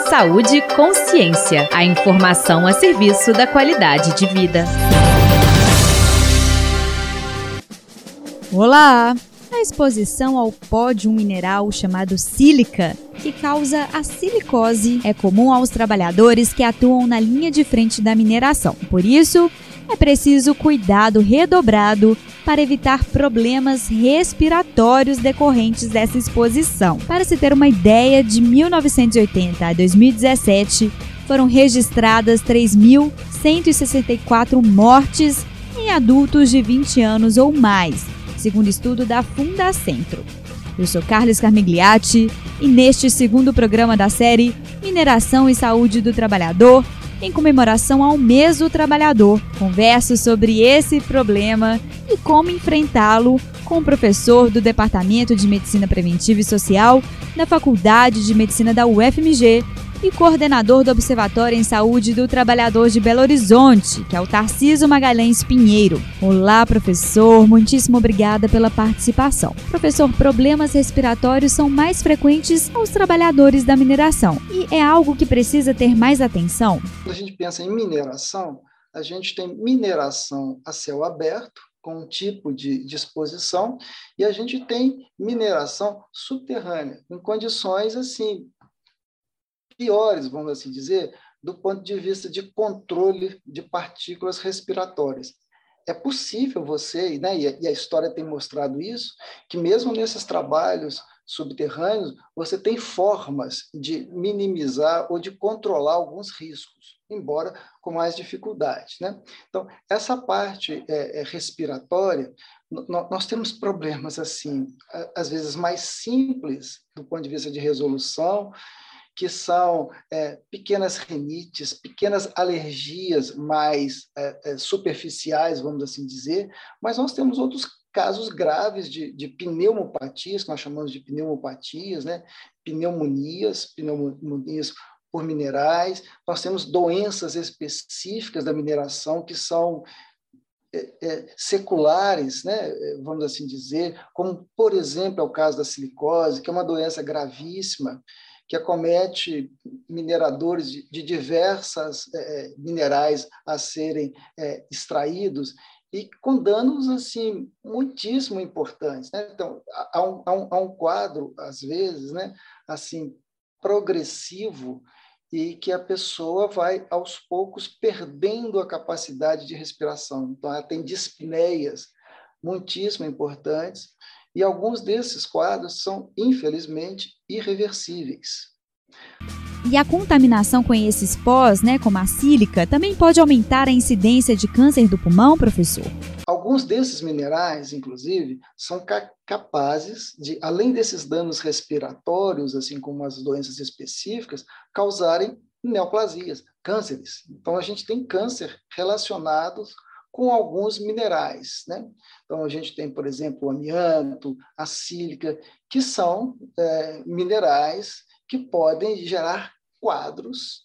Saúde e Consciência. A informação a serviço da qualidade de vida. Olá! A exposição ao pó de um mineral chamado sílica, que causa a silicose, é comum aos trabalhadores que atuam na linha de frente da mineração. Por isso, é preciso cuidado redobrado para evitar problemas respiratórios decorrentes dessa exposição. Para se ter uma ideia, de 1980 a 2017, foram registradas 3.164 mortes em adultos de 20 anos ou mais, segundo estudo da Fundacentro. Eu sou Carlos Carmigliati e neste segundo programa da série Mineração e Saúde do Trabalhador, em comemoração ao Mês do Trabalhador, converso sobre esse problema e como enfrentá-lo com o professor do Departamento de Medicina Preventiva e Social da Faculdade de Medicina da UFMG e coordenador do Observatório em Saúde do Trabalhador de Belo Horizonte, que é o Tarcísio Magalhães Pinheiro. Olá, professor, muitíssimo obrigada pela participação. Professor, problemas respiratórios são mais frequentes aos trabalhadores da mineração e é algo que precisa ter mais atenção? Quando a gente pensa em mineração, a gente tem mineração a céu aberto, com um tipo de exposição, e a gente tem mineração subterrânea, em condições assim piores, vamos assim dizer, do ponto de vista de controle de partículas respiratórias. É possível você, né, e a história tem mostrado isso, que mesmo nesses trabalhos subterrâneos, você tem formas de minimizar ou de controlar alguns riscos, embora com mais dificuldade, né? Então, essa parte respiratória, nós temos problemas, assim, às vezes mais simples, do ponto de vista de resolução, que são pequenas rinites, pequenas alergias mais superficiais, vamos assim dizer, mas nós temos outros casos graves de pneumopatias, que nós chamamos de pneumopatias, né? Pneumonias por minerais. Nós temos doenças específicas da mineração que são seculares, né? Vamos assim dizer, como, por exemplo, é o caso da silicose, que é uma doença gravíssima, que acomete mineradores de diversas minerais a serem extraídos e com danos assim muitíssimo importantes, né? Então, há um quadro, às vezes, né, assim, progressivo, e que a pessoa vai, aos poucos, perdendo a capacidade de respiração. Então, ela tem dispneias muitíssimo importantes, e alguns desses quadros são, infelizmente, irreversíveis. E a contaminação com esses pós, né, como a sílica, também pode aumentar a incidência de câncer do pulmão, professor? Alguns desses minerais, inclusive, são capazes de, além desses danos respiratórios, assim como as doenças específicas, causarem neoplasias, cânceres. Então, a gente tem câncer relacionados com alguns minerais, né? Então, a gente tem, por exemplo, o amianto, a sílica, que são minerais que podem gerar quadros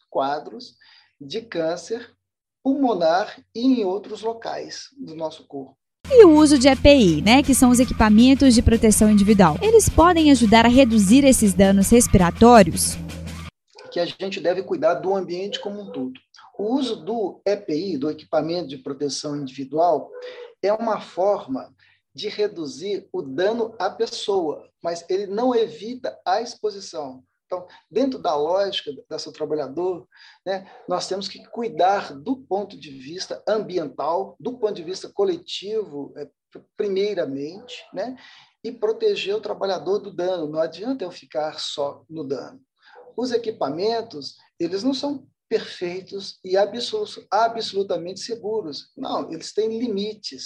de câncer pulmonar e em outros locais do nosso corpo. E o uso de EPI, né, que são os equipamentos de proteção individual, eles podem ajudar a reduzir esses danos respiratórios? Que a gente deve cuidar do ambiente como um todo. O uso do EPI, do equipamento de proteção individual, é uma forma de reduzir o dano à pessoa, mas ele não evita a exposição. Então, dentro da lógica desse trabalhador, né, nós temos que cuidar do ponto de vista ambiental, do ponto de vista coletivo, primeiramente, né, e proteger o trabalhador do dano. Não adianta eu ficar só no dano. Os equipamentos, eles não são perfeitos e absolutamente seguros. Não, eles têm limites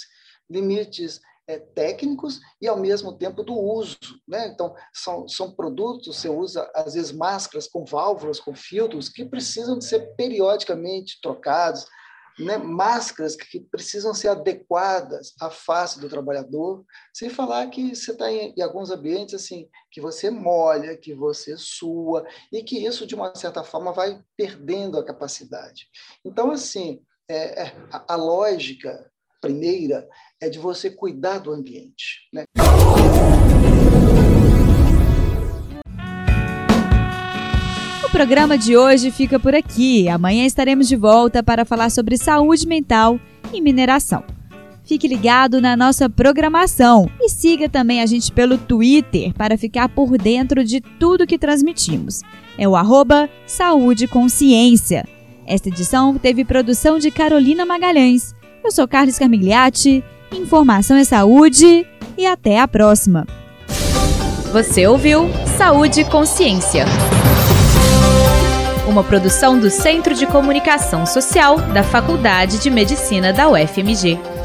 técnicos e, ao mesmo tempo, do uso, né? Então, são produtos, você usa, às vezes, máscaras com válvulas, com filtros, que precisam de ser periodicamente trocados, né? Máscaras que precisam ser adequadas à face do trabalhador, sem falar que você está em alguns ambientes assim, que você molha, que você sua, e que isso, de uma certa forma, vai perdendo a capacidade. Então, assim, a lógica primeira é de você cuidar do ambiente, né? O programa de hoje fica por aqui. Amanhã estaremos de volta para falar sobre saúde mental e mineração. Fique ligado na nossa programação e siga também a gente pelo Twitter para ficar por dentro de tudo que transmitimos. É o @saúdeconsciência. Esta edição teve produção de Carolina Magalhães. Eu sou Carlos Carmigliati. Informação é saúde e até a próxima. Você ouviu Saúde e Consciência, uma produção do Centro de Comunicação Social da Faculdade de Medicina da UFMG.